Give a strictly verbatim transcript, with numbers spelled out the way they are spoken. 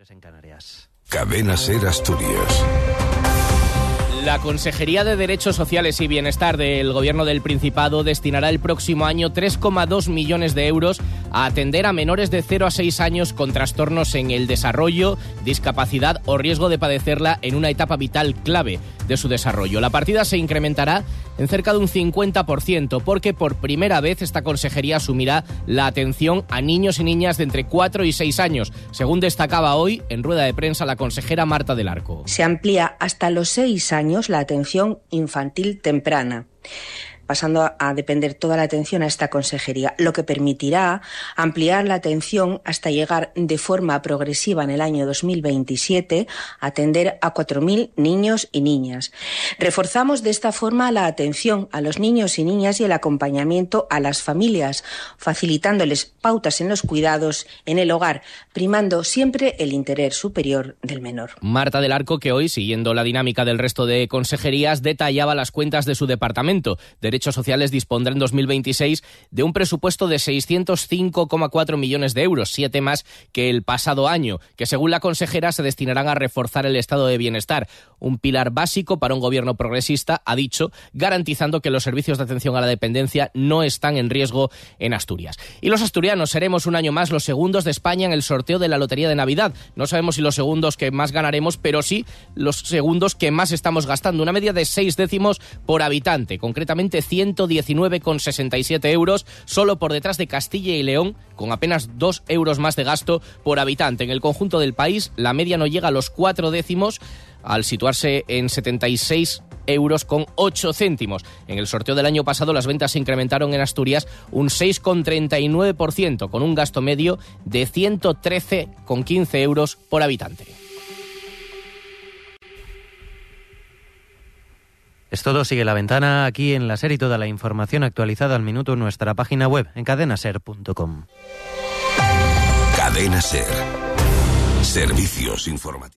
tres en Canarias. Cadena Ser Asturias. La Consejería de Derechos Sociales y Bienestar del Gobierno del Principado destinará el próximo año tres coma dos millones de euros a atender a menores de cero a seis años con trastornos en el desarrollo, discapacidad o riesgo de padecerla en una etapa vital clave de su desarrollo. La partida se incrementará en cerca de un cincuenta por ciento porque por primera vez esta consejería asumirá la atención a niños y niñas de entre cuatro y seis años, según destacaba hoy en rueda de prensa la consejera Marta del Arco. Se amplía hasta los seis años la atención infantil temprana, pasando a depender toda la atención a esta consejería, lo que permitirá ampliar la atención hasta llegar de forma progresiva en el año dos mil veintisiete a atender a cuatro mil niños y niñas. Reforzamos de esta forma la atención a los niños y niñas y el acompañamiento a las familias, facilitándoles pautas en los cuidados en el hogar, primando siempre el interés superior del menor. Marta del Arco, que hoy, siguiendo la dinámica del resto de consejerías, detallaba las cuentas de su departamento. Derechos Sociales dispondrá en dos mil veintiséis de un presupuesto de seiscientos cinco coma cuatro millones de euros, siete más que el pasado año, que según la consejera se destinarán a reforzar el estado de bienestar, un pilar básico para un gobierno progresista, ha dicho, garantizando que los servicios de atención a la dependencia no están en riesgo en Asturias. Y los asturianos seremos un año más los segundos de España en el sorteo de la Lotería de Navidad. No sabemos si los segundos que más ganaremos, pero sí los segundos que más estamos gastando, una media de seis décimos por habitante, concretamente ciento diecinueve coma sesenta y siete euros, solo por detrás de Castilla y León, con apenas dos euros más de gasto por habitante. En el conjunto del país, la media no llega a los cuatro décimos, al situarse en setenta y seis euros con ocho céntimos. En el sorteo del año pasado, las ventas se incrementaron en Asturias un seis coma treinta y nueve por ciento, con un gasto medio de ciento trece coma quince euros por habitante. Es todo, sigue La Ventana aquí en La Ser y toda la información actualizada al minuto en nuestra página web en cadena ser punto com. Cadena Ser. Servicios informativos.